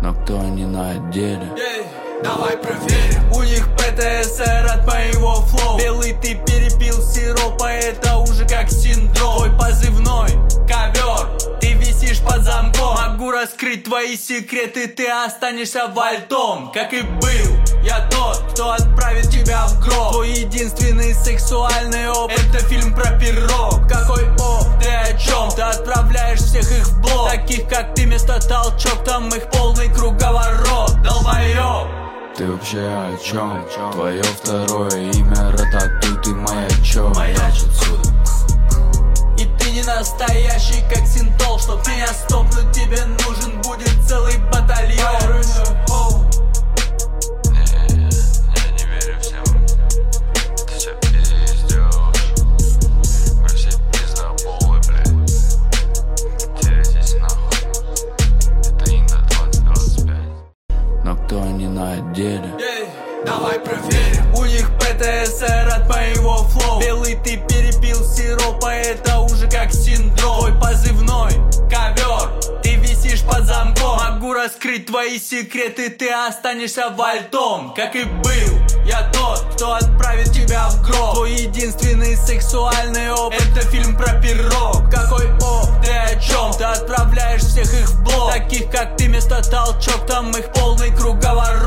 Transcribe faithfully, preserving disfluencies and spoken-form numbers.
но кто они на деле? Yeah. Давай проверим. У них ПТСР от моего флоу. Белый ты перепил сиропа, это уже как синдром. Твой позывной ковер, ты висишь под замком. Могу раскрыть твои секреты, ты останешься вальтом. Как и был, я тот, кто отправит тебя в гроб. Твой единственный сексуальный опыт — это фильм про пирог. Какой оп, ты о чем? Ты отправляешь всех их в блок. Таких как ты, место толчок, там их полный круговорот. Долбоёб. Ты вообще о чем? Твое второе имя Рататуй, ты маячок. Маячь отсюда. И ты не настоящий, как синтол. Чтоб меня стопнуть, тебе нужен будет целый батальон. Но кто они на деле? Yeah. Давай проверим. У них ПТСР от моего флоу. Белый ты перепил сиропа, это уже как синдром. Твой позывной ковер, ты висишь под замком. Могу раскрыть твои секреты, ты останешься вальтом. Как и был, я тот, кто отправит тебя в гроб. Твой единственный сексуальный опыт — это фильм про пирог. Какой оп, ты о чем? Ты отправляешь всех их в блок. Таких как ты, место толчок, там их полный круговорот.